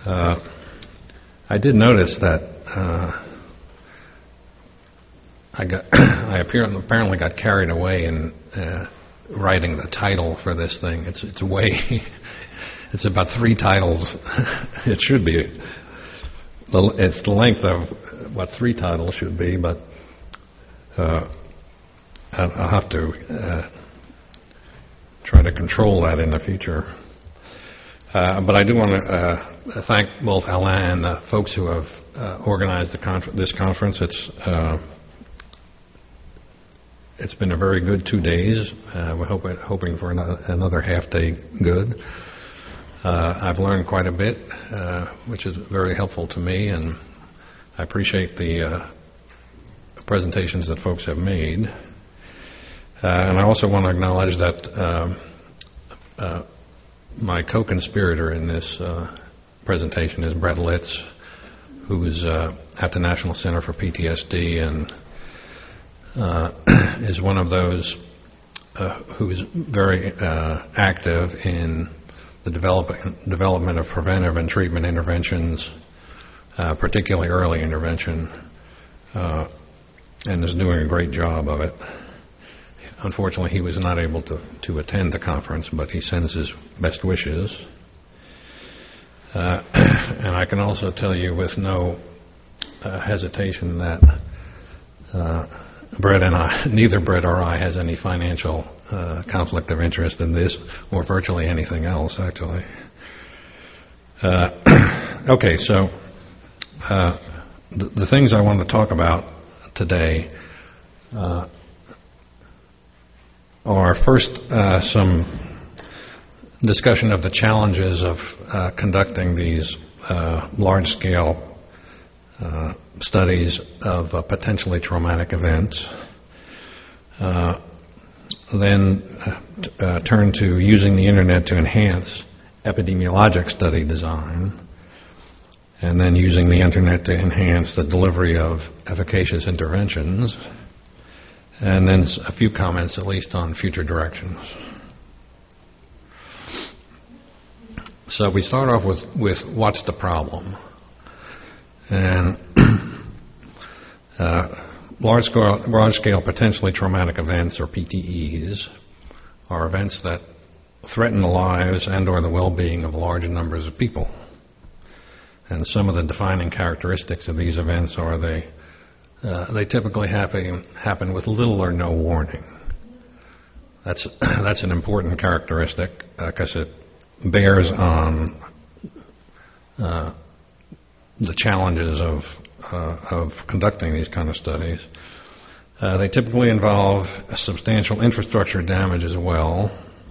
I did notice that I apparently got carried away in writing the title for this thing. It's about 3 titles. It should be. It's the length of what 3 titles should be, but I'll have to try to control that in the future. But I do want to thank both Alain and the folks who have organized this conference. It's been a very good 2 days. We're hoping for another half day good. I've learned quite a bit, which is very helpful to me, and I appreciate the presentations that folks have made. And I also want to acknowledge that my co-conspirator in this presentation is Brett Litz, who's at the National Center for PTSD and is one of those who's very active in the development of preventive and treatment interventions, particularly early intervention, and is doing a great job of it. Unfortunately, he was not able to attend the conference, but he sends his best wishes. And I can also tell you with no hesitation that neither Brett or I has any financial conflict of interest in this, or virtually anything else, actually. Okay, so the things I want to talk about today are first some discussion of the challenges of conducting these large-scale studies of potentially traumatic events. Then turn to using the internet to enhance epidemiologic study design, and then using the internet to enhance the delivery of efficacious interventions, and then a few comments at least on future directions. So we start off with what's the problem? And large-scale potentially traumatic events, or PTEs, are events that threaten the lives and or the well-being of large numbers of people. And some of the defining characteristics of these events are they typically happen with little or no warning. That's an important characteristic because it bears on the challenges of conducting these kind of studies. They typically involve substantial infrastructure damage as well.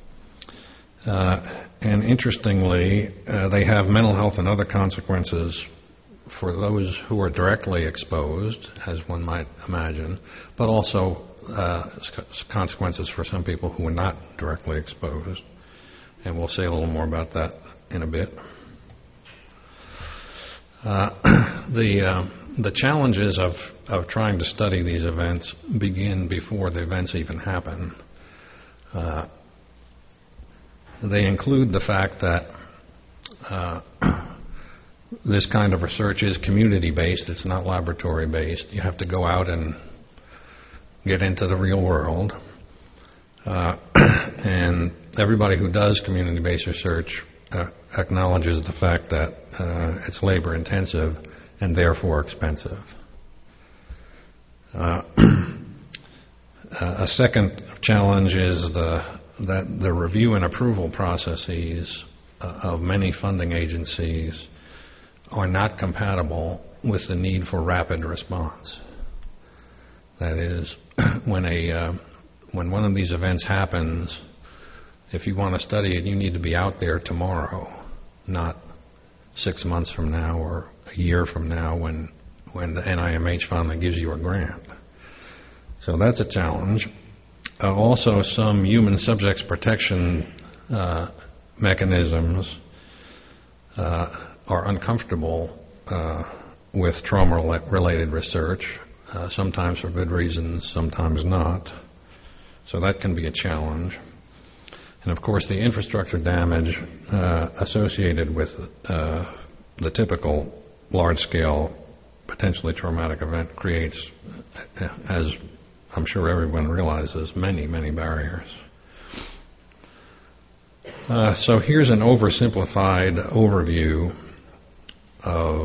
And interestingly, they have mental health and other consequences for those who are directly exposed, as one might imagine, but also consequences for some people who are not directly exposed. And we'll say a little more about that in a bit. The challenges of trying to study these events begin before the events even happen. They include the fact that this kind of research is community-based. It's not laboratory-based. You have to go out and get into the real world. And everybody who does community-based research acknowledges the fact that it's labor-intensive and therefore expensive. A second challenge is that the review and approval processes of many funding agencies are not compatible with the need for rapid response. That is, when one of these events happens, if you want to study it, you need to be out there tomorrow, not 6 months from now or a year from now when the NIMH finally gives you a grant. So that's a challenge. Also, some human subjects protection mechanisms are uncomfortable with trauma-related research, sometimes for good reasons, sometimes not. So that can be a challenge. And of course, the infrastructure damage associated with the typical large-scale, potentially traumatic event creates, as I'm sure everyone realizes, many, many barriers. So here's an oversimplified overview of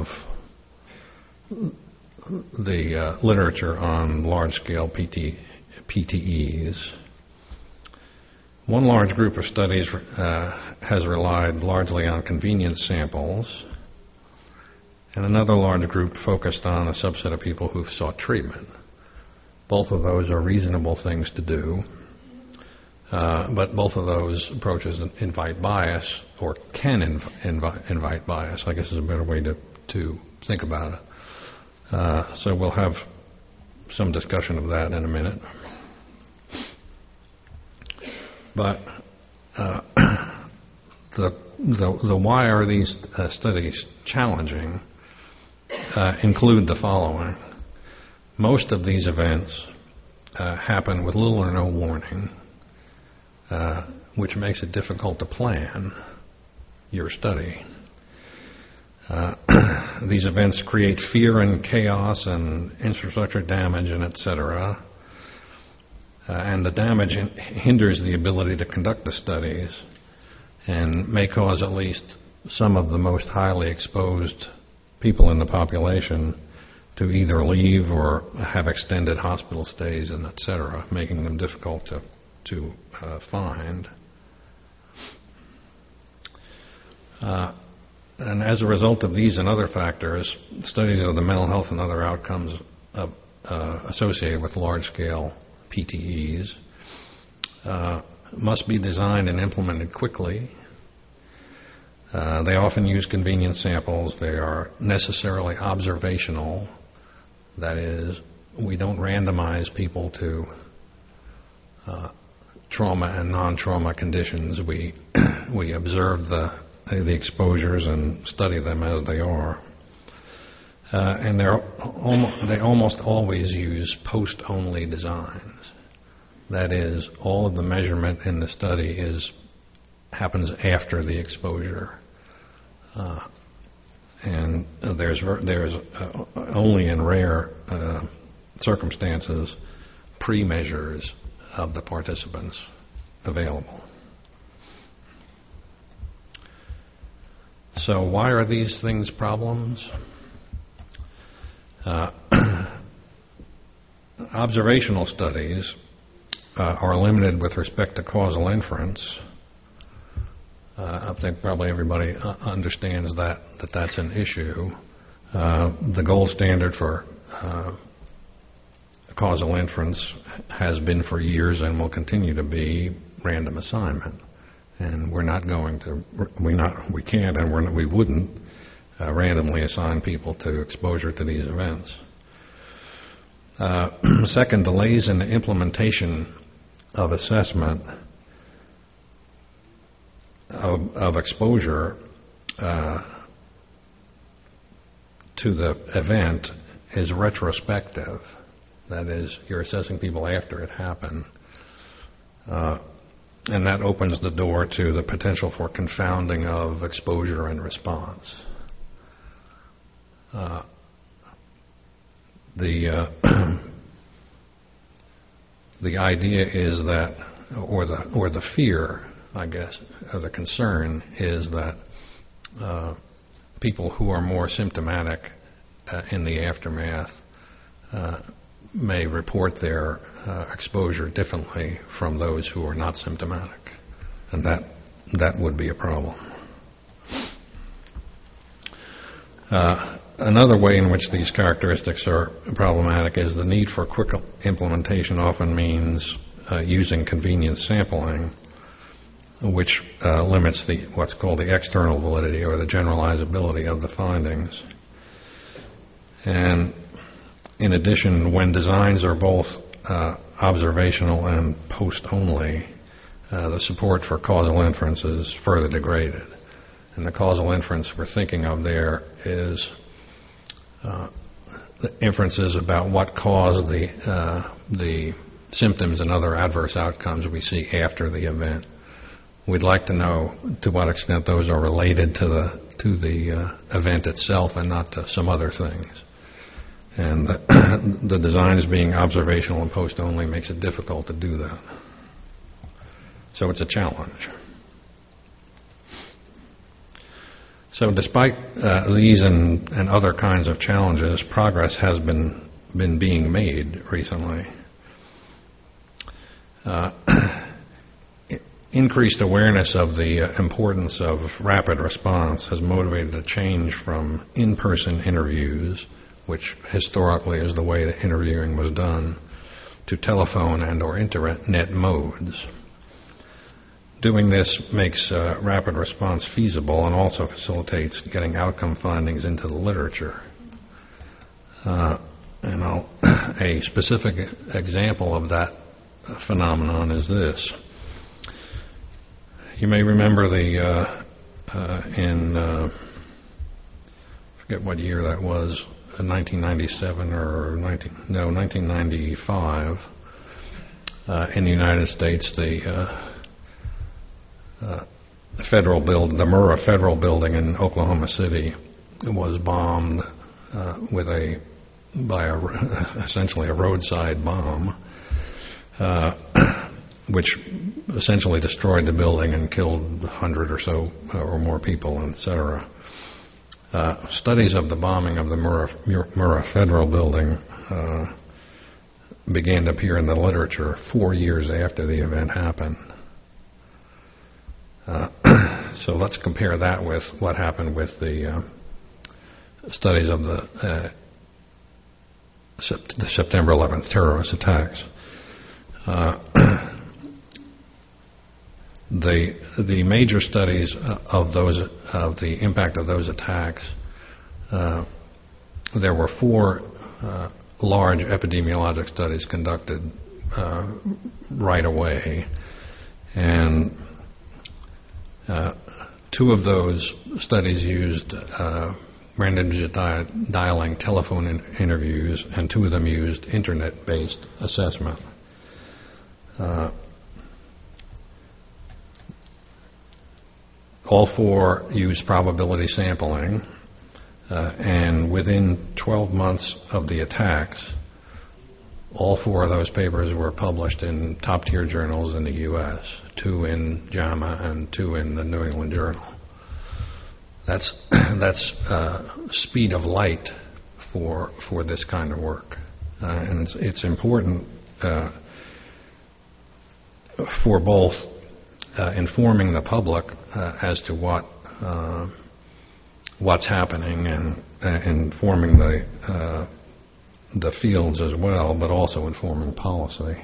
the literature on large-scale PTEs. One large group of studies has relied largely on convenience samples, and another large group focused on a subset of people who've sought treatment. Both of those are reasonable things to do, but both of those approaches invite bias, or can invite bias, I guess is a better way to think about it. So we'll have some discussion of that in a minute. But the why are these studies challenging include the following. Most of these events happen with little or no warning, which makes it difficult to plan your study. These events create fear and chaos and infrastructure damage and etc. And the damage hinders the ability to conduct the studies and may cause at least some of the most highly exposed people in the population to either leave or have extended hospital stays and etc., making them difficult to find. And as a result of these and other factors, studies of the mental health and other outcomes associated with large-scale PTEs must be designed and implemented quickly. They often use convenience samples. They are necessarily observational. That is, we don't randomize people to trauma and non-trauma conditions. We observe the exposures and study them as they are. And they almost always use post-only designs. That is, all of the measurement in the study happens after the exposure. And there's only in rare circumstances pre-measures of the participants available. So why are these things problems? Observational studies are limited with respect to causal inference. I think probably everybody understands that's an issue. The gold standard for causal inference has been for years and will continue to be random assignment. And we're not going to, we can't and we wouldn't randomly assign people to exposure to these events. Second, delays in the implementation of assessment of exposure to the event is retrospective. That is, you're assessing people after it happened. And that opens the door to the potential for confounding of exposure and response. The idea is that, or the fear, I guess, or the concern is that people who are more symptomatic in the aftermath may report their exposure differently from those who are not symptomatic, and that would be a problem. Another way in which these characteristics are problematic is the need for quick implementation often means using convenience sampling, which limits what's called the external validity or the generalizability of the findings. And in addition, when designs are both observational and post-only, the support for causal inference is further degraded. And the causal inference we're thinking of there is the inferences about what caused the symptoms and other adverse outcomes we see after the event. We'd like to know to what extent those are related to to the event itself and not to some other things. And the designs being observational and post only makes it difficult to do that. So it's a challenge. So despite these and other kinds of challenges, progress has been being made recently. Increased awareness of the importance of rapid response has motivated a change from in-person interviews, which historically is the way that interviewing was done, to telephone and or internet modes. Doing this makes rapid response feasible and also facilitates getting outcome findings into the literature. A specific example of that phenomenon is this. You may remember I forget what year that was, 1997 or 1995, in the United States, the Murrah Federal Building in Oklahoma City was bombed essentially a roadside bomb, which essentially destroyed the building and killed 100 or so or more people, etc. Studies of the bombing of the Murrah Federal Building began to appear in the literature 4 years after the event happened. So let's compare that with what happened with the studies of the September 11th terrorist attacks. The major studies of the impact of those attacks, there were 4 large epidemiologic studies conducted right away, and 2 of those studies used random dialing telephone interviews, and 2 of them used internet-based assessment. All 4 used probability sampling, and within 12 months of the attacks, all 4 of those papers were published in top-tier journals in the U.S., 2 in JAMA and 2 in the New England Journal. That's speed of light for this kind of work, and it's important for both informing the public as to what's happening and informing the fields as well, but also informing policy.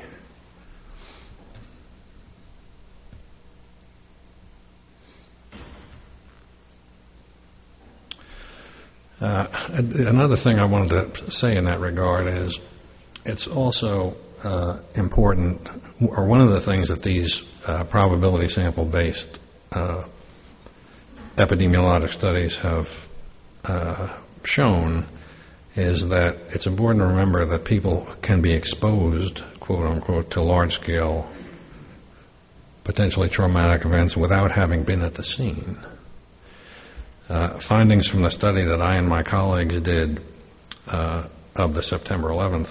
Another thing I wanted to say in that regard is it's also important, or one of the things that these probability sample-based epidemiologic studies have shown is that it's important to remember that people can be exposed, quote unquote, to large-scale, potentially traumatic events without having been at the scene. Findings from the study that I and my colleagues did of the September 11th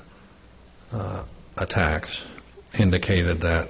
attacks indicated that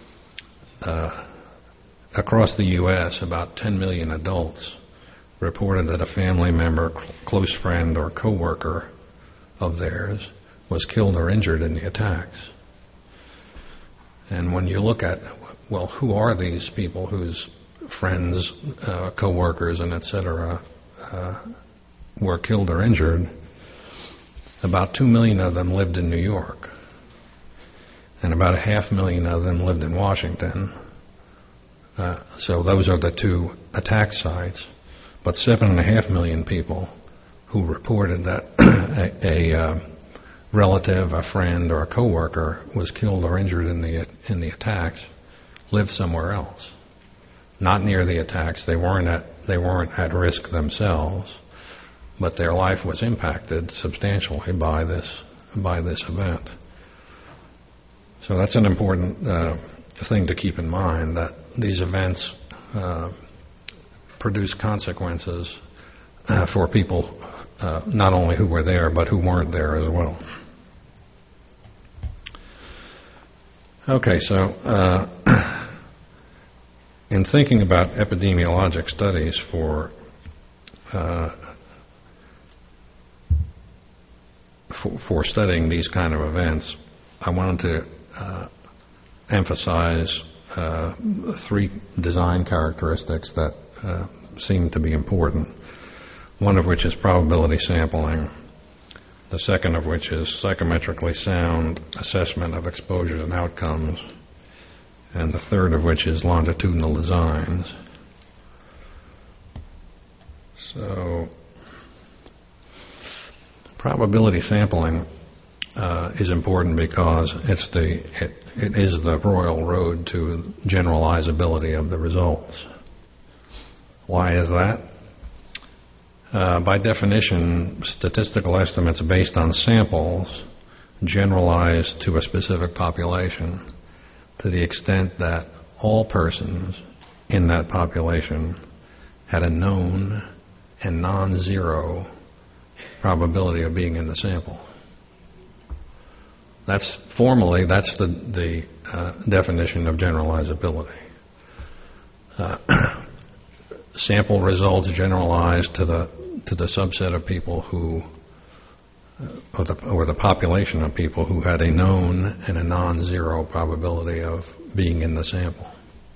across the U.S., about 10 million adults reported that a family member, close friend, or coworker of theirs was killed or injured in the attacks. And when you look at, well, who are these people whose friends, coworkers, and etc. Were killed or injured, about 2 million of them lived in New York, and about 500,000 of them lived in Washington. So those are the 2 attack sites. But 7.5 million people who reported that a relative, a friend, or a coworker was killed or injured in the attacks lived somewhere else, not near the attacks. They weren't at risk themselves, but their life was impacted substantially by this event. So that's an important thing to keep in mind, that these events produce consequences for people not only who were there, but who weren't there as well. Okay, so in thinking about epidemiologic studies for studying these kind of events, I wanted to emphasize three design characteristics that seem to be important. One of which is probability sampling, the second of which is psychometrically sound assessment of exposures and outcomes, and the third of which is longitudinal designs. So, probability sampling is important because it is the royal road to generalizability of the results. Why is that? By definition, statistical estimates based on samples generalize to a specific population to the extent that all persons in that population had a known and non-zero probability of being in the sample. That's the definition of generalizability. Sample results generalize to the subset of people who, or the population of people who had a known and a non-zero probability of being in the sample.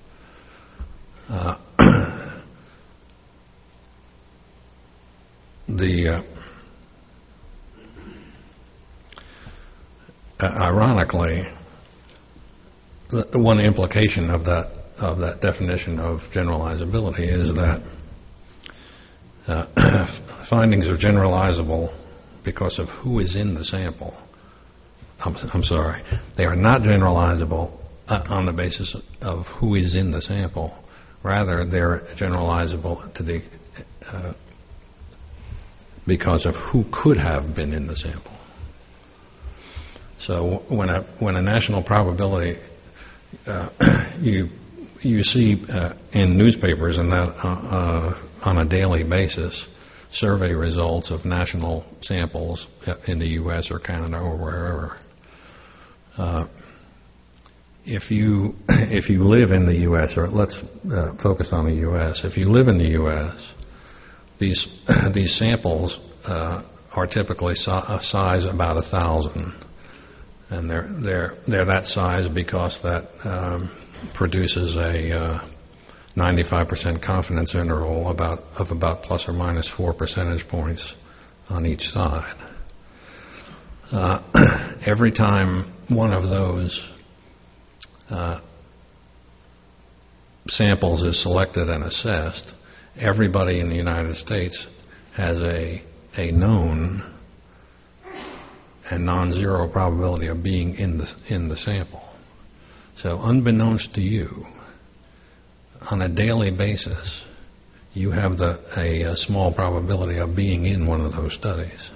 Ironically, one implication of that definition of generalizability is that findings are generalizable because of who is in the sample. I'm sorry, they are not generalizable on the basis of who is in the sample. Rather, they're generalizable to the because of who could have been in the sample. So when a national probability you see in newspapers and that on a daily basis survey results of national samples in the U.S. or Canada or wherever. If you live in the U.S., or let's focus on the U.S. If you live in the U.S., these samples are typically a size about 1,000, and they're that size because that produces a 95% confidence interval of about plus or minus 4 percentage points on each side. Every time one of those samples is selected and assessed, everybody in the United States has a known and non-zero probability of being in the sample. So unbeknownst to you, on a daily basis, you have a small probability of being in one of those studies.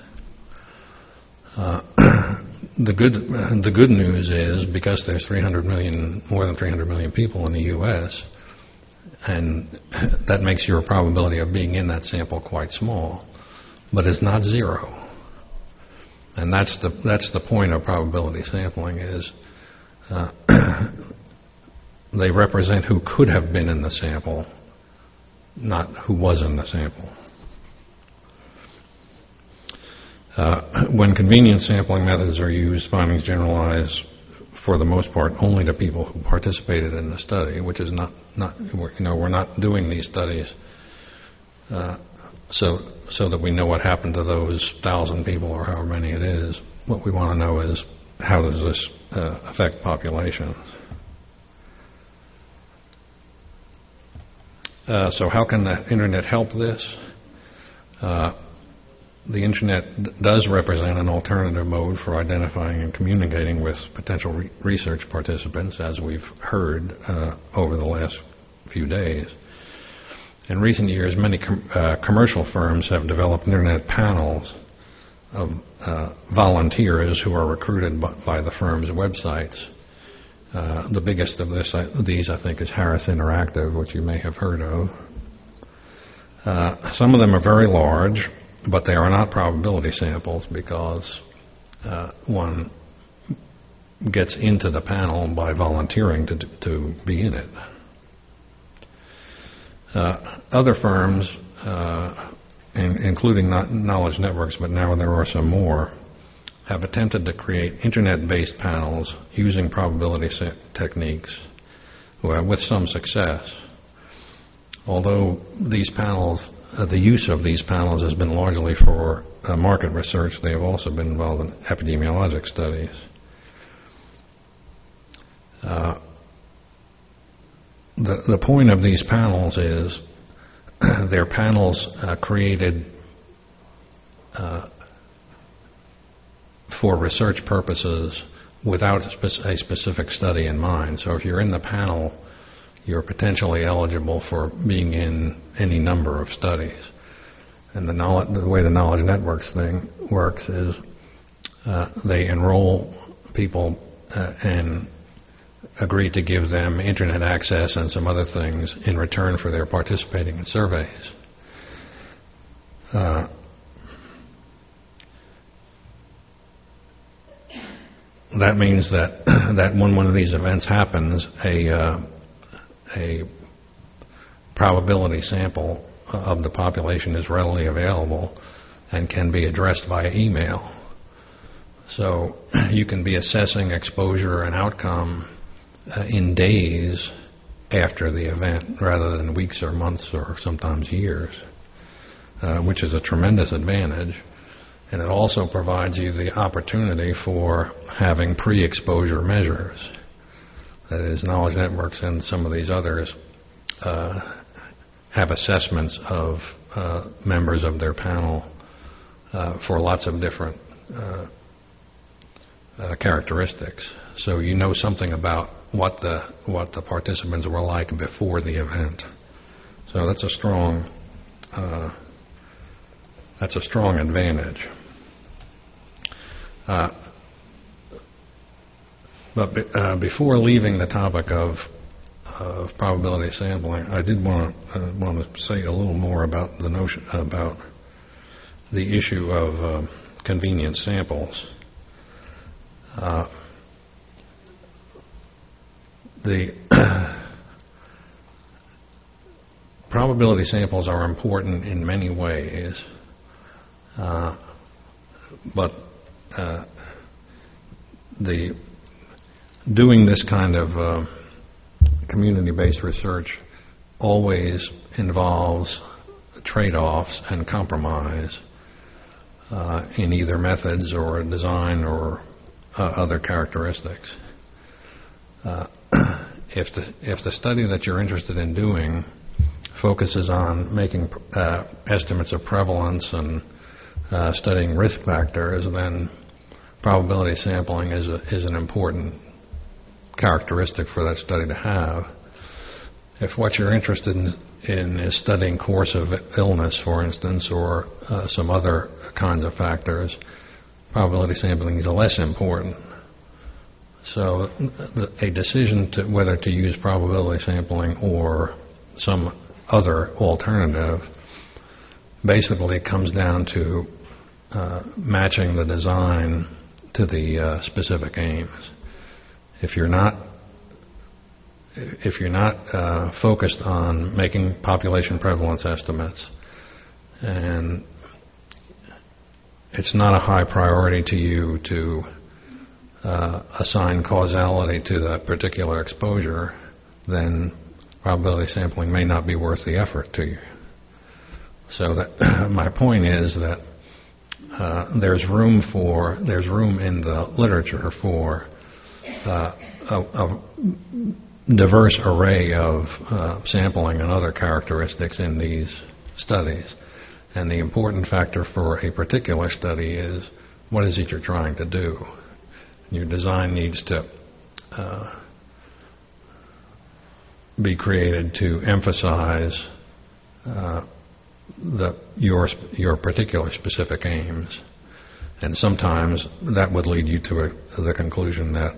The good news is, because there's more than 300 million people in the U.S., and that makes your probability of being in that sample quite small, but it's not zero. And that's the point of probability sampling is they represent who could have been in the sample, not who was in the sample. When convenience sampling methods are used, findings generalize for the most part only to people who participated in the study, which is not we're not doing these studies so that we know what happened to those 1,000 people or however many it is. What we want to know is, how does this affect populations? So how can the Internet help this? The Internet does represent an alternative mode for identifying and communicating with potential research participants, as we've heard over the last few days. In recent years, many commercial firms have developed Internet panels of volunteers who are recruited by the firm's websites. The biggest of these, I think, is Harris Interactive, which you may have heard of. Some of them are very large, but they are not probability samples because one gets into the panel by volunteering to be in it. Other firms, including Knowledge Networks, but now there are some more, have attempted to create internet-based panels using probability techniques with some success. Although these panels, the use of these panels has been largely for market research, they have also been involved in epidemiologic studies. The point of these panels is they're panels created for research purposes without a specific study in mind. So if you're in the panel, you're potentially eligible for being in any number of studies. And the way the Knowledge Networks thing works is they enroll people and agree to give them internet access and some other things in return for their participating in surveys. That means that when one of these events happens, a probability sample of the population is readily available and can be addressed via email. So you can be assessing exposure and outcome in days after the event rather than weeks or months or sometimes years, which is a tremendous advantage. And it also provides you the opportunity for having pre-exposure measures. That is, Knowledge Networks and some of these others have assessments of members of their panel for lots of different characteristics. So you know something about what the participants were like before the event. So that's a strong advantage. But before leaving the topic of probability sampling, I did want to say a little more about the notion about the issue of convenience samples. The probability samples are important in many ways, but doing this kind of community-based research always involves trade-offs and compromise in either methods or design or other characteristics. If the study that you're interested in doing focuses on making estimates of prevalence and studying risk factors, then probability sampling is an important characteristic for that study to have. If what you're interested in is studying course of illness, for instance, or some other kinds of factors, probability sampling is less important. So a decision to whether to use probability sampling or some other alternative basically comes down to matching the design to the specific aims. If you're not focused on making population prevalence estimates, and it's not a high priority to you to assign causality to that particular exposure, then probability sampling may not be worth the effort to you. So that my point is that there's room in the literature for a diverse array of sampling and other characteristics in these studies. And the important factor for a particular study is what is it you're trying to do. Your design needs to be created to emphasize your particular specific aims. And sometimes that would lead you to the conclusion that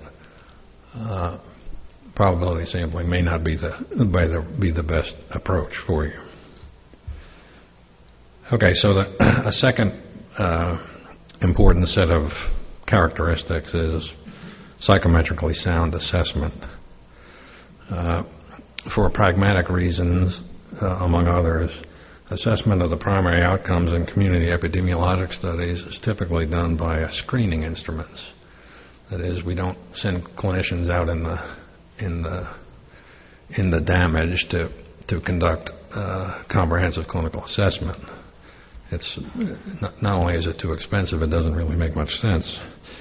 probability sampling may not be the best approach for you. Okay, so a second important set of characteristics is psychometrically sound assessment. For pragmatic reasons, among others, assessment of the primary outcomes in community epidemiologic studies is typically done by screening instruments. That is, we don't send clinicians out in the damage to conduct comprehensive clinical assessment. It's not only is it too expensive, it doesn't really make much sense.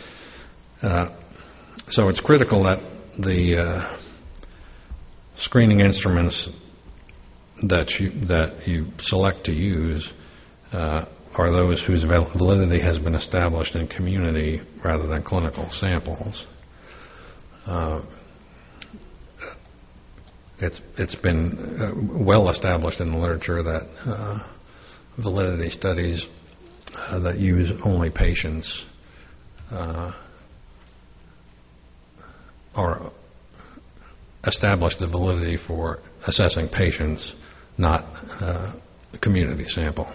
So it's critical that the screening instruments that you select to use are those whose validity has been established in community rather than clinical samples. It's been well established in the literature that validity studies that use only patients are established the validity for assessing patients, not community samples.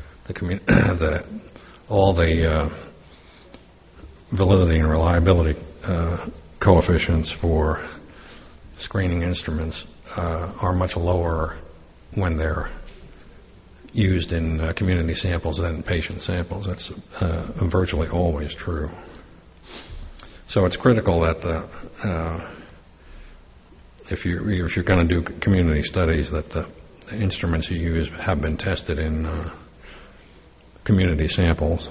All the validity and reliability coefficients for screening instruments are much lower when they're used in community samples than in patient samples. That's virtually always true. So it's critical that if you're going to do community studies, that the instruments you use have been tested in community samples.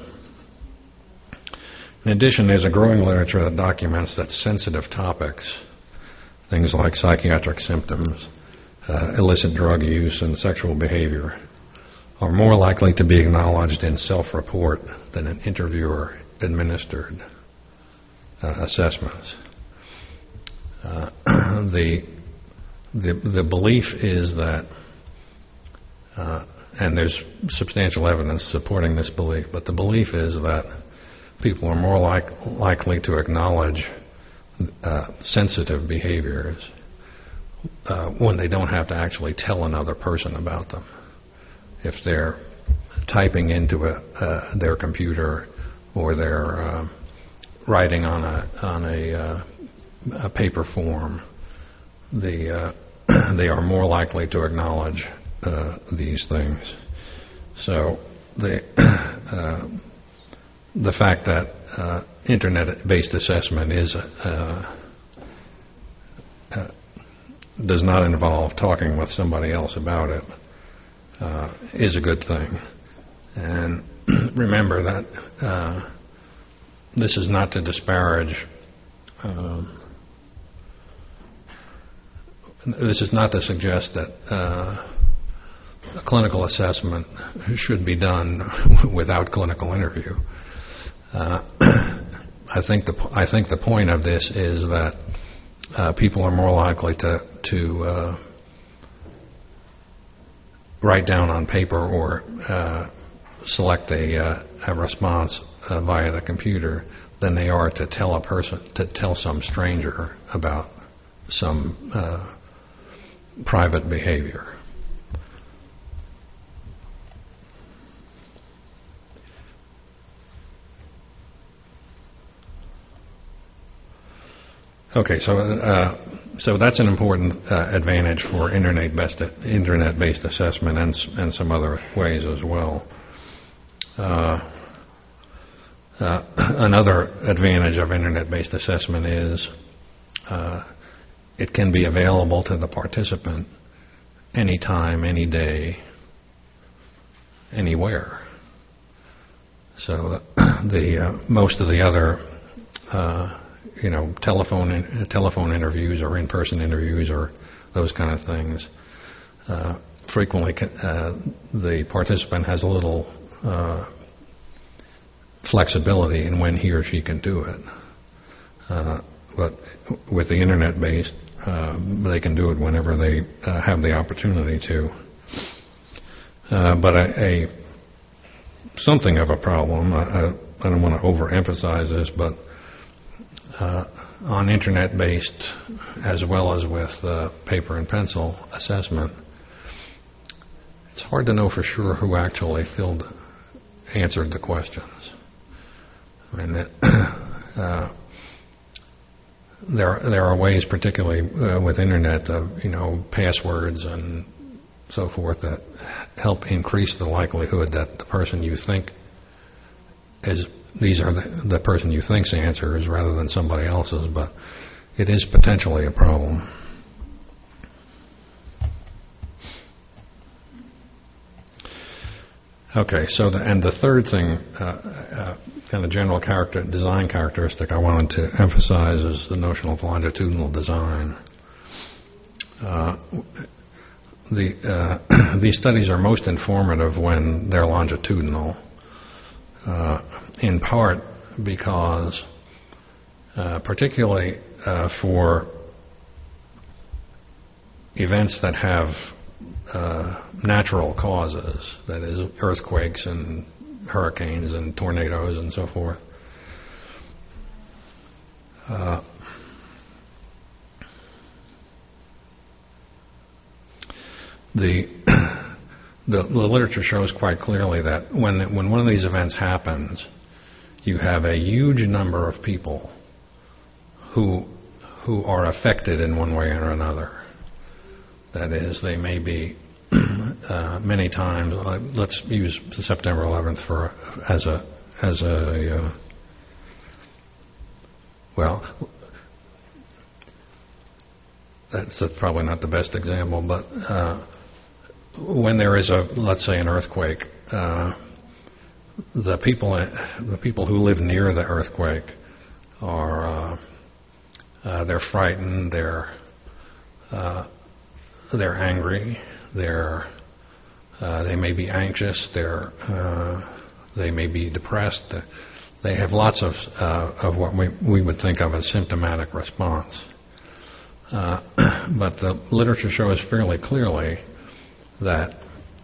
In addition, there's a growing literature that documents that sensitive topics, things like psychiatric symptoms, illicit drug use, and sexual behavior, are more likely to be acknowledged in self-report than in interviewer-administered assessments. The belief is that, and there's substantial evidence supporting this belief, but the belief is that people are more likely to acknowledge sensitive behaviors when they don't have to actually tell another person about them. If they're typing into their computer or they're writing on a paper form, they are more likely to acknowledge these things. So the fact that internet-based assessment does not involve talking with somebody else about it is a good thing. And remember that this is not to disparage. This is not to suggest that a clinical assessment should be done without clinical interview. I think the point of this is that people are more likely to write down on paper or select a response via the computer than they are to tell some stranger about some private behavior. Okay, so that's an important advantage for internet-based assessment and some other ways as well. Another advantage of internet-based assessment is it can be available to the participant anytime, any day, anywhere. So most of the other telephone interviews or in-person interviews or those kind of things, frequently the participant has a little flexibility in when he or she can do it. But with the internet-based, they can do it whenever they have the opportunity to. But something of a problem, I don't want to overemphasize this, but on internet-based as well as with paper and pencil assessment, it's hard to know for sure who actually answered the questions. I mean, there are ways, particularly with internet, of passwords and so forth, that help increase the likelihood that the person you think these are the person you think's answers rather than somebody else's, but it is potentially a problem. Okay, so the third thing, kind of general design characteristic I wanted to emphasize is the notion of longitudinal design. These studies are most informative when they're longitudinal, in part because, particularly for events that have natural causes, that is, earthquakes and hurricanes and tornadoes and so forth. The literature shows quite clearly that when one of these events happens, you have a huge number of people who are affected in one way or another. That is, they may be many times. Let's use September 11th that's probably not the best example, but when there is let's say an earthquake, the people who live near the earthquake are they're frightened, they're angry, they may be anxious, they may be depressed. They have lots of what we would think of as symptomatic response. But the literature shows fairly clearly that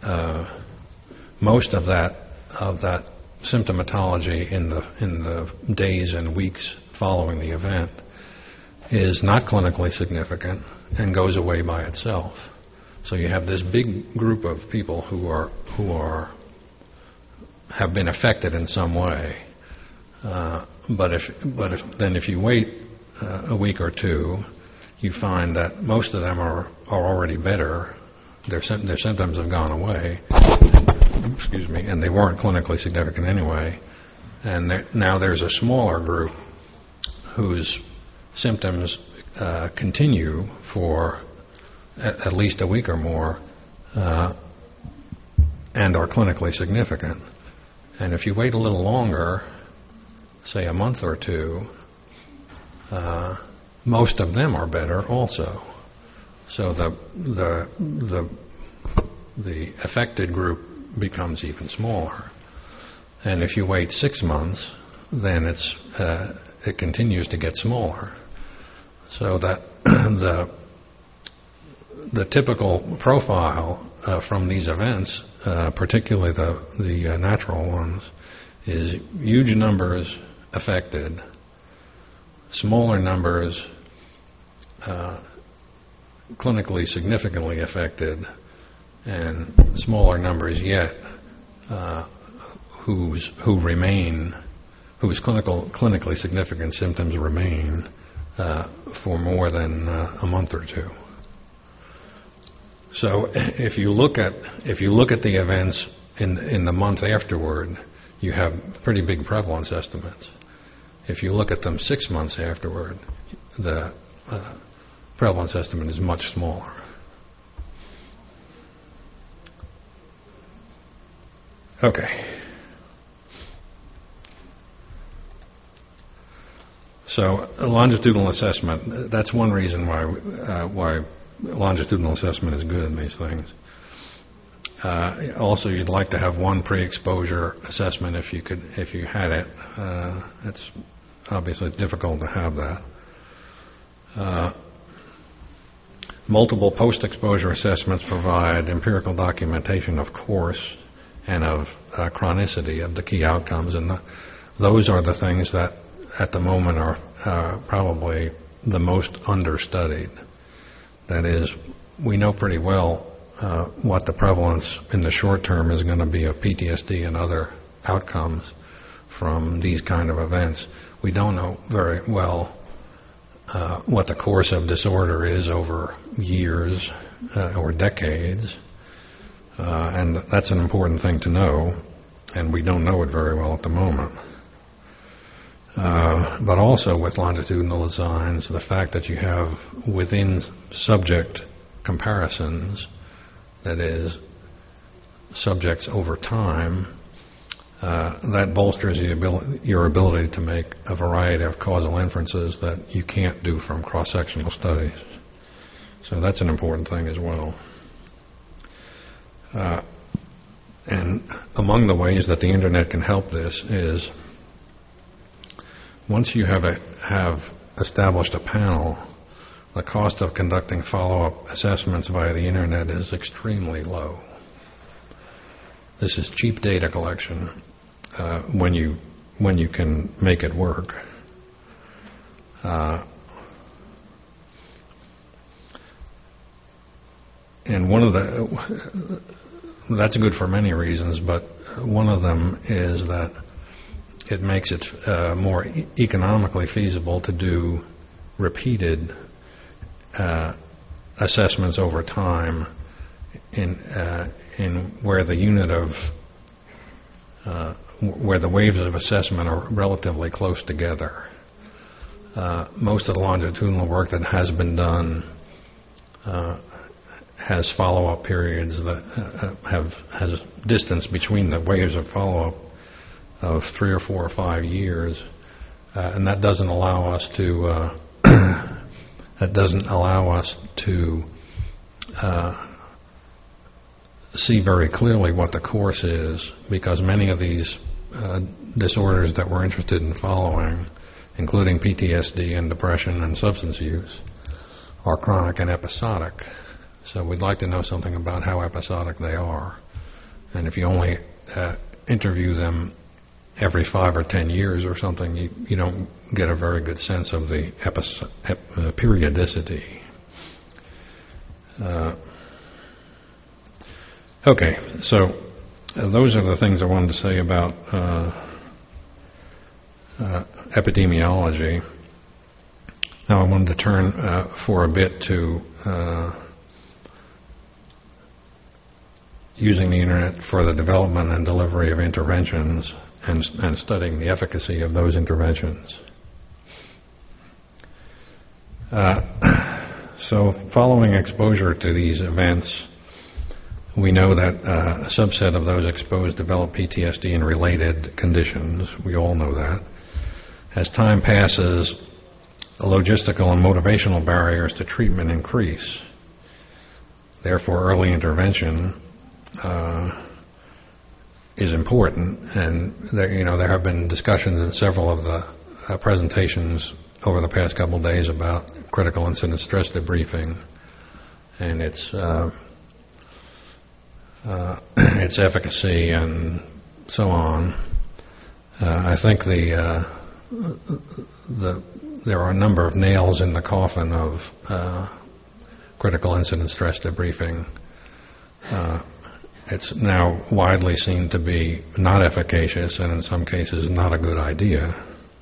most of that symptomatology in the days and weeks following the event is not clinically significant and goes away by itself. So you have this big group of people who have been affected in some way. But if you wait a week or two, you find that most of them are already better. Their symptoms have gone away. Excuse me, and they weren't clinically significant anyway. And now there's a smaller group whose symptoms continue for at least a week or more and are clinically significant. And if you wait a little longer, say a month or two, most of them are better also. So the affected group becomes even smaller. And if you wait 6 months, then it continues to get smaller. So that the typical profile from these events, particularly the natural ones, is huge numbers affected, smaller numbers clinically significantly affected, and smaller numbers yet whose clinically significant symptoms remain for more than a month or two. So if you look at the events in the month afterward, you have pretty big prevalence estimates. If you look at them 6 months afterward, the prevalence estimate is much smaller. Okay. So a longitudinal assessment, that's one reason why longitudinal assessment is good in these things. Also, you'd like to have one pre-exposure assessment if you had it. It's obviously difficult to have that. Multiple post-exposure assessments provide empirical documentation of course and of chronicity of the key outcomes, and those are the things that at the moment are probably the most understudied. That is, we know pretty well what the prevalence in the short term is going to be of PTSD and other outcomes from these kind of events. We don't know very well what the course of disorder is over years or decades, and that's an important thing to know, and we don't know it very well at the moment. But also with longitudinal designs, the fact that you have within subject comparisons, that is, subjects over time, that bolsters your ability to make a variety of causal inferences that you can't do from cross-sectional studies. So that's an important thing as well. And among the ways that the Internet can help this is, once you have established a panel, the cost of conducting follow-up assessments via the Internet is extremely low. This is cheap data collection when you can make it work. And one of that's good for many reasons, but one of them is that it makes it more economically feasible to do repeated assessments over time in where the unit of where the waves of assessment are relatively close together. Most of the longitudinal work that has been done has follow-up periods that has distance between the waves of follow-up of 3 or 4 or 5 years, and that doesn't allow us to see very clearly what the course is, because many of these disorders that we're interested in following, including PTSD and depression and substance use, are chronic and episodic. So we'd like to know something about how episodic they are. And if you only interview them every 5 or 10 years or something, you don't get a very good sense of the periodicity. Okay, so those are the things I wanted to say about epidemiology. Now I wanted to turn for a bit to using the Internet for the development and delivery of interventions and studying the efficacy of those interventions. So following exposure to these events, we know that a subset of those exposed develop PTSD and related conditions. We all know that. As time passes, the logistical and motivational barriers to treatment increase. Therefore, early intervention is important, and there have been discussions in several of the presentations over the past couple of days about critical incident stress debriefing and its efficacy and so on. I think there are a number of nails in the coffin of critical incident stress debriefing. It's now widely seen to be not efficacious and in some cases not a good idea.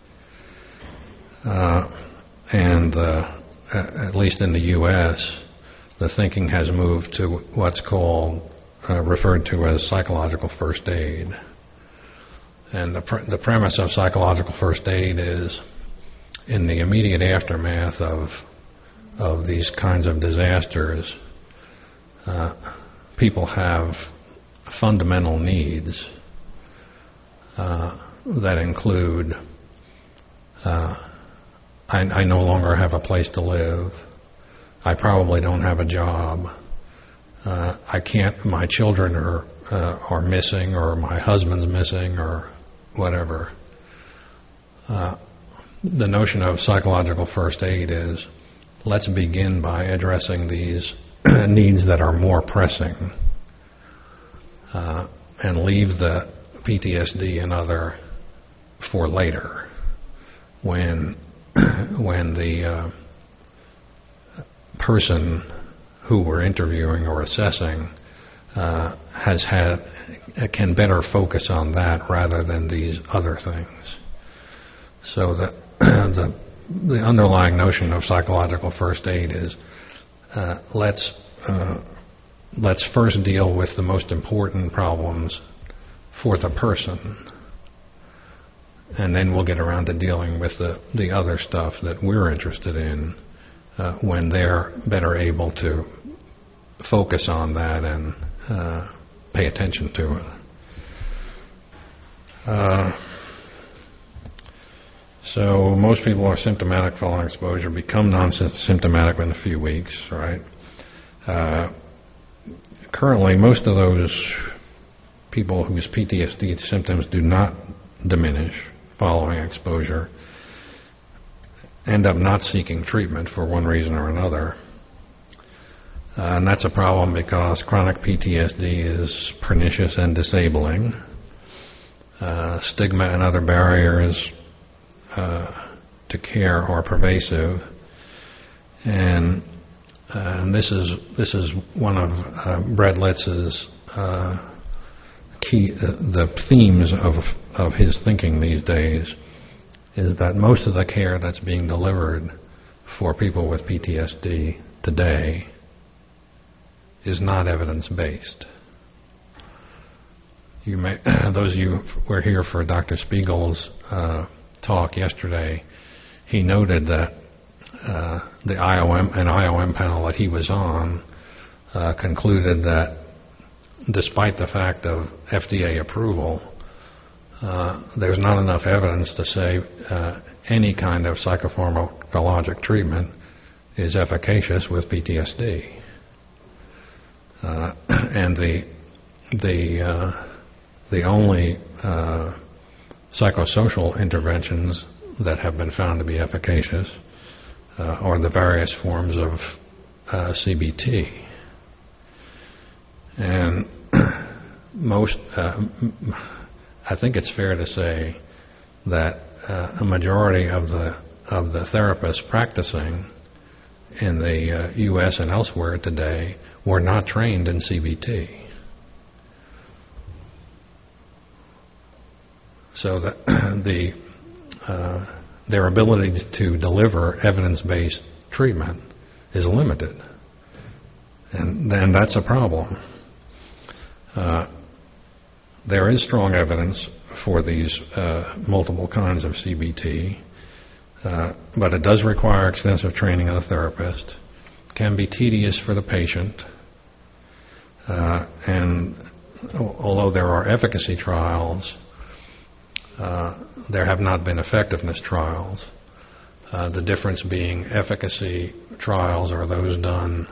And at least in the U.S., the thinking has moved to what's called, referred to as psychological first aid. And the premise of psychological first aid is, in the immediate aftermath of these kinds of disasters, people have fundamental needs that include I no longer have a place to live. I probably don't have a job. My children are missing, or my husband's missing, or whatever. The notion of psychological first aid is, let's begin by addressing these needs that are more pressing, and leave the PTSD and other for later, when the person who we're interviewing or assessing can better focus on that rather than these other things. So the underlying notion of psychological first aid is let's first deal with the most important problems for the person, and then we'll get around to dealing with the other stuff that we're interested in when they're better able to focus on that and pay attention to it. So most people who are symptomatic following exposure become non-symptomatic within a few weeks, right? Currently, most of those people whose PTSD symptoms do not diminish following exposure end up not seeking treatment for one reason or another. And that's a problem because chronic PTSD is pernicious and disabling. Stigma and other barriers to care are pervasive, and this is one of Brett Litz's key the themes of his thinking these days is that most of the care that's being delivered for people with PTSD today is not evidence-based. Those of you who were here for Dr. Spiegel's talk yesterday, he noted that an IOM panel that he was on concluded that despite the fact of FDA approval, there's not enough evidence to say any kind of psychopharmacologic treatment is efficacious with PTSD. And the only psychosocial interventions that have been found to be efficacious are the various forms of CBT. and I think it's fair to say that a majority of the therapists practicing in the U.S. and elsewhere today were not trained in CBT. So that their ability to deliver evidence-based treatment is limited, and that's a problem. There is strong evidence for these multiple kinds of CBT, but it does require extensive training of the therapist. It can be tedious for the patient, and although there are efficacy trials, there have not been effectiveness trials. The difference being efficacy trials are those done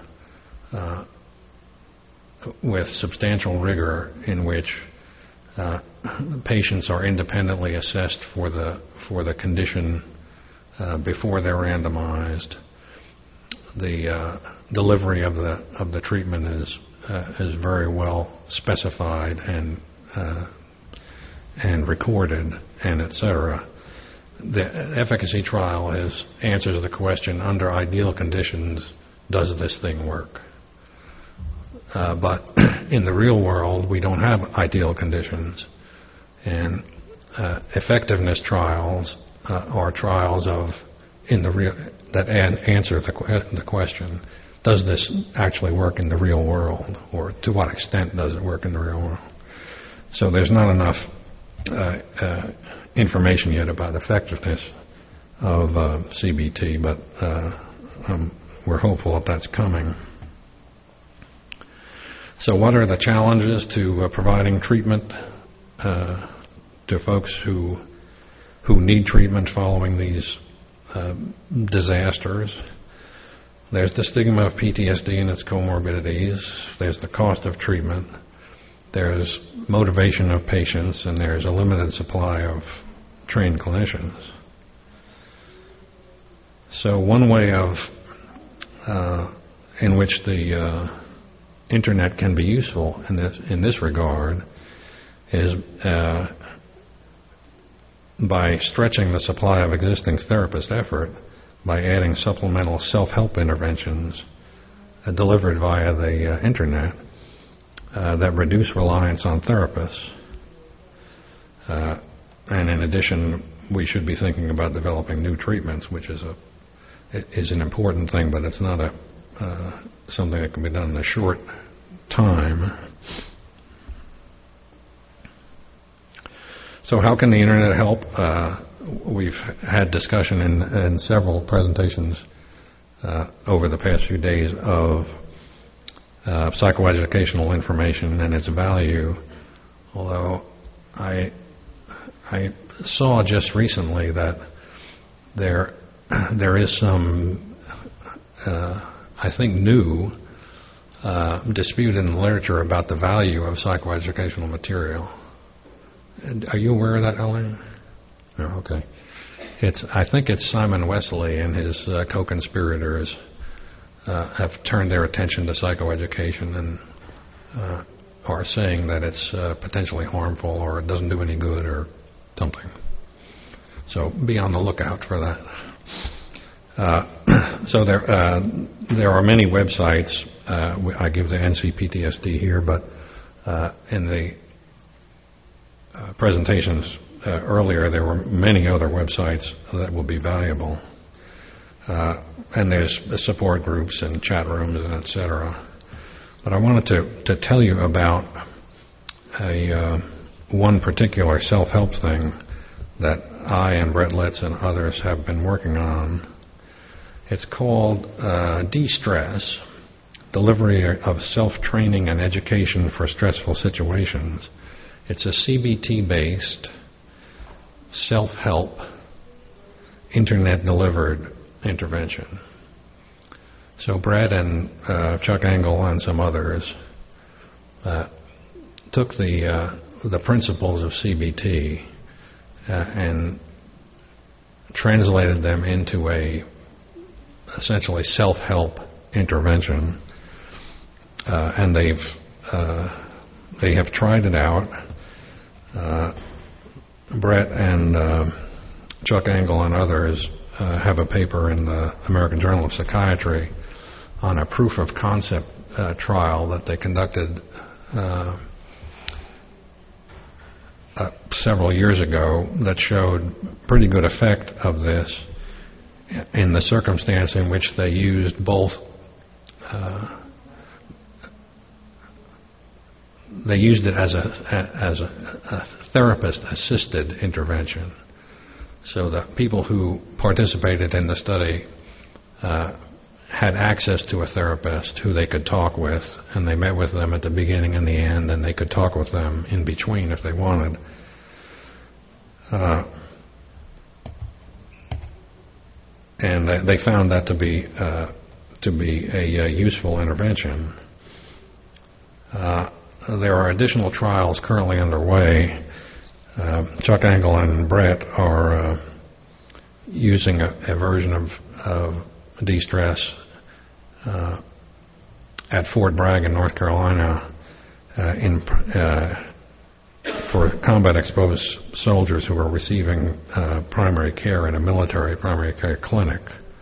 with substantial rigor, in which patients are independently assessed for the condition before they're randomized. The delivery of the treatment is very well specified and recorded, and etc. The efficacy trial answers the question, under ideal conditions, does this thing work? But in the real world, we don't have ideal conditions, and effectiveness trials are trials that answer the question: does this actually work in the real world, or to what extent does it work in the real world? So there's not enough information yet about effectiveness of CBT, but we're hopeful that that's coming. So what are the challenges to providing treatment to folks who need treatment following these disasters? There's the stigma of PTSD and its comorbidities. There's the cost of treatment. There's motivation of patients, and there's a limited supply of trained clinicians. So one way in which the Internet can be useful in this regard is by stretching the supply of existing therapist effort by adding supplemental self-help interventions delivered via the internet that reduce reliance on therapists. And in addition, we should be thinking about developing new treatments, which is an important thing, but it's not something that can be done in a short time. So how can the internet help? We've had discussion in several presentations over the past few days of psychoeducational information and its value, although I saw just recently that there is some, I think, new dispute in the literature about the value of psychoeducational material. Are you aware of that, Ellen? No, okay. I think it's Simon Wesley and his co-conspirators have turned their attention to psychoeducation and are saying that it's potentially harmful or it doesn't do any good or something. So be on the lookout for that. So there are many websites. I give the NCPTSD here, but in the presentations earlier, there were many other websites that will be valuable. And there's support groups and chat rooms and et cetera. But I wanted to tell you about one particular self-help thing that I and Brett Litz and others have been working on. It's called De-Stress, Delivery of Self-Training and Education for Stressful Situations. It's a CBT-based, self-help, internet-delivered intervention. So Brett and Chuck Engel and some others took the principles of CBT and translated them into a essentially self-help intervention, and they have tried it out. Brett and Chuck Engel and others have a paper in the American Journal of Psychiatry on a proof of concept trial that they conducted several years ago that showed pretty good effect of this in the circumstance in which they used both they used it as a therapist-assisted intervention. So the people who participated in the study had access to a therapist who they could talk with, and they met with them at the beginning and the end, and they could talk with them in between if they wanted. And they found that to be a useful intervention. There are additional trials currently underway. Chuck Engel and Brett are using a version of De-Stress at Fort Bragg in North Carolina for combat-exposed soldiers who are receiving primary care in a military primary care clinic.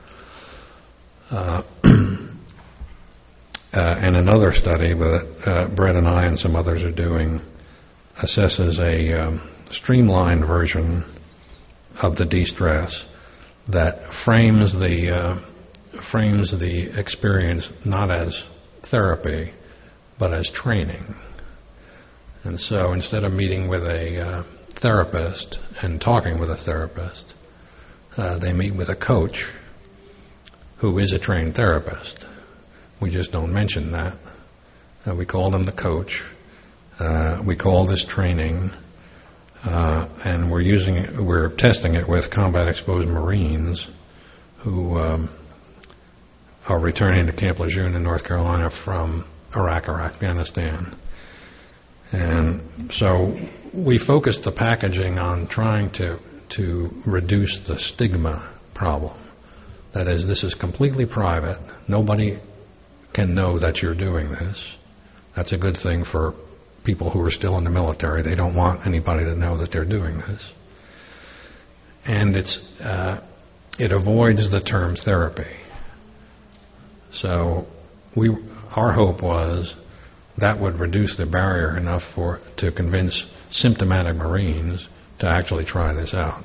And another study that Brett and I and some others are doing assesses a streamlined version of the De-Stress that frames the experience not as therapy but as training. And so instead of meeting with a therapist and talking with a therapist, they meet with a coach who is a trained therapist. We just don't mention that. We call them the coach. We call this training, and we're testing it with combat-exposed Marines who are returning to Camp Lejeune in North Carolina from Iraq or Afghanistan. And so we focused the packaging on trying to reduce the stigma problem. That is, this is completely private. Nobody can know that you're doing this. That's a good thing for people who are still in the military. They don't want anybody to know that they're doing this. And it avoids the term therapy. So our hope was that would reduce the barrier enough to convince symptomatic Marines to actually try this out.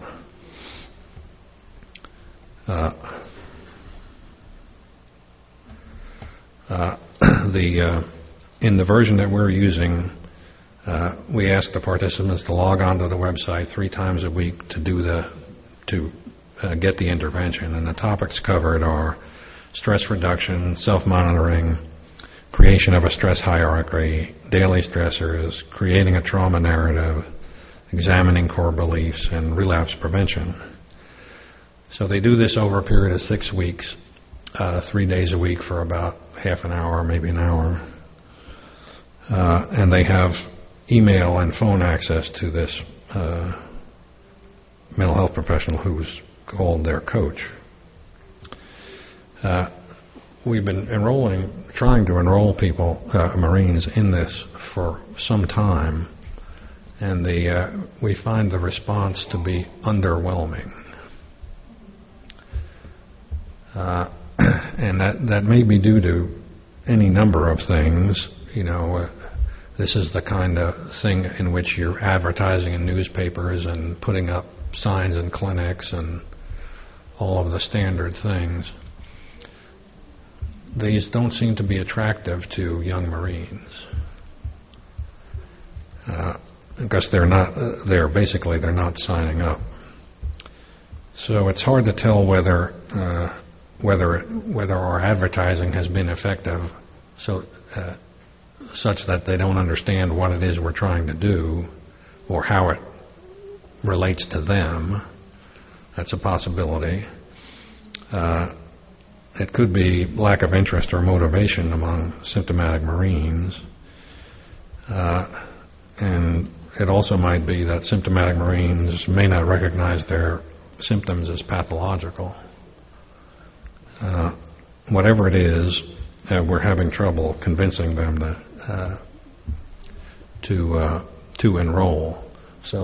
In the version that we're using, we ask the participants to log on to the website 3 times a week to get the intervention, and the topics covered are stress reduction, self-monitoring, creation of a stress hierarchy, daily stressors, creating a trauma narrative, examining core beliefs, and relapse prevention. So they do this over a period of 6 weeks, 3 days a week for about half an hour, maybe an hour. And they have email and phone access to this mental health professional who's called their coach. We've been trying to enroll people, Marines, in this for some time, and we find the response to be underwhelming. And that may be due to any number of things. This is the kind of thing in which you're advertising in newspapers and putting up signs in clinics and all of the standard things. These don't seem to be attractive to young Marines because they're not signing up. So it's hard to tell whether our advertising has been effective, such that they don't understand what it is we're trying to do or how it relates to them. That's a possibility. It could be lack of interest or motivation among symptomatic Marines. And it also might be that symptomatic Marines may not recognize their symptoms as pathological. Whatever it is, we're having trouble convincing them to enroll. So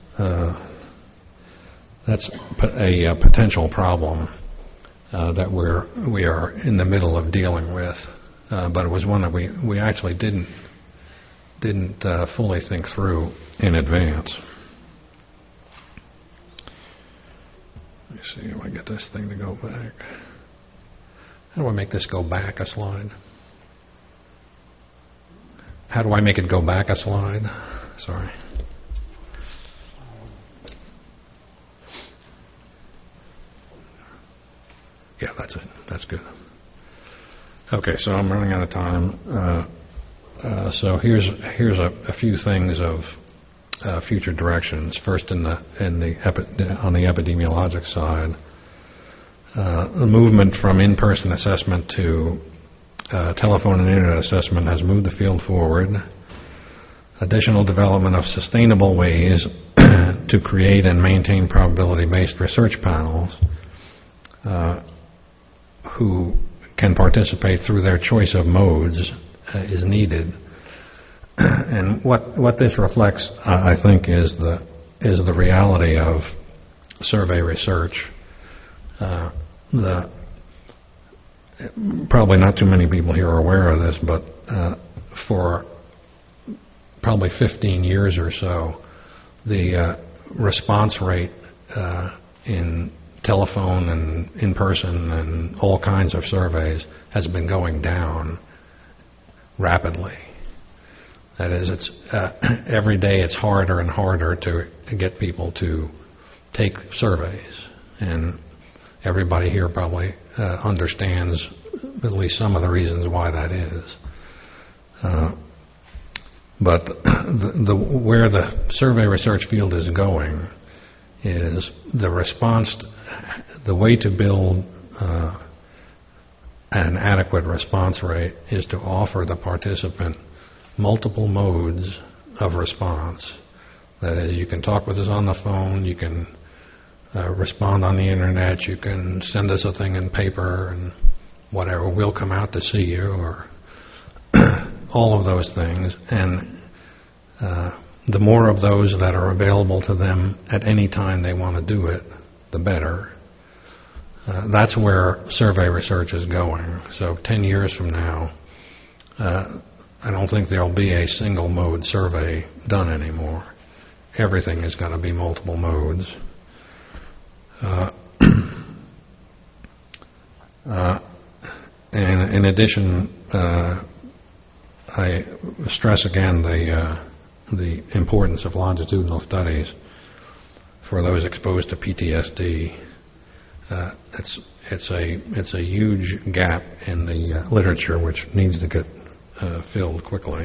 that's a potential problem that we are in the middle of dealing with. But it was one that we actually didn't fully think through in advance. Let me see if I get this thing to go back. How do I make this go back a slide? How do I make it go back a slide? Sorry. Yeah, that's it. That's good. Okay, so I'm running out of time. So here's a few things of future directions. First, on the epidemiologic side, the movement from in-person assessment to telephone and internet assessment has moved the field forward. Additional development of sustainable ways to create and maintain probability-based research panels who can participate through their choice of modes is needed. And what this reflects, I think, is the reality of survey research. Probably not too many people here are aware of this, but for probably 15 years or so, the response rate in telephone and in-person and all kinds of surveys has been going down rapidly. That is, it's every day it's harder and harder to get people to take surveys, and everybody here probably understands at least some of the reasons why that is. But where the survey research field is going is the way to build an adequate response rate is to offer the participant multiple modes of response. That is, you can talk with us on the phone, you can respond on the internet, you can send us a thing in paper and whatever, we'll come out to see you, or all of those things. And the more of those that are available to them at any time they want to do it, the better. That's where survey research is going. So 10 years from now, I don't think there'll be a single mode survey done anymore. Everything is going to be multiple modes. And in addition, I stress again the importance of longitudinal studies for those exposed to PTSD. It's a huge gap in the literature which needs to get filled quickly.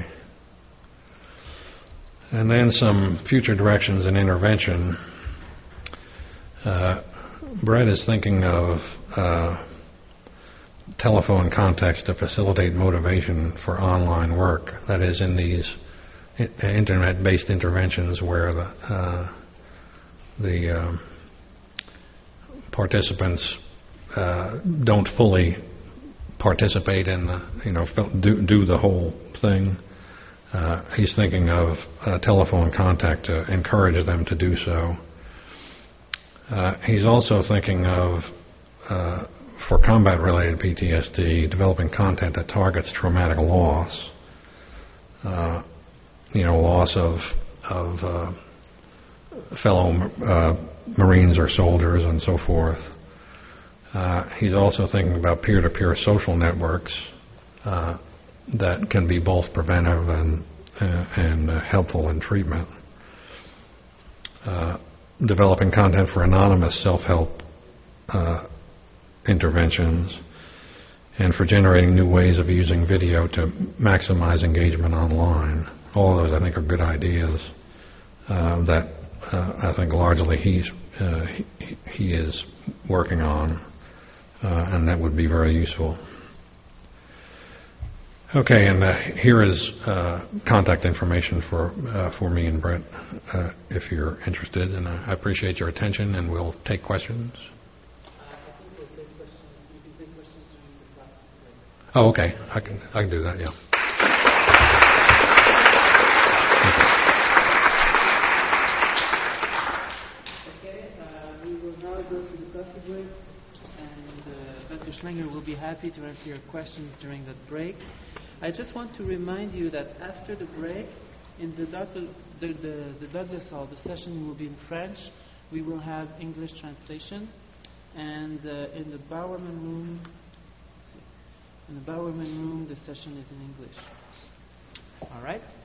And then some future directions in intervention. Brett is thinking of telephone contacts to facilitate motivation for online work. That is, in these internet-based interventions where the participants don't fully participate in do the whole thing. He's thinking of telephone contact to encourage them to do so. He's also thinking of, for combat-related PTSD, developing content that targets traumatic loss. Loss of fellow Marines or soldiers and so forth. He's also thinking about peer-to-peer social networks that can be both preventive and helpful in treatment. Developing content for anonymous self-help interventions, and for generating new ways of using video to maximize engagement online. All of those, I think, are good ideas that I think largely he is working on, and that would be very useful. Okay, and here is contact information for me and Brett if you're interested, and I appreciate your attention, and we'll take questions. Oh, okay. I can do that. Yeah. Okay. We will now go to the coffee break, and Dr. Schmenger will be happy to answer your questions during that break. I just want to remind you that after the break, in the Douglas Hall, the session will be in French. We will have English translation, and in the Bowerman room. In the Bowerman room, the session is in English. All right?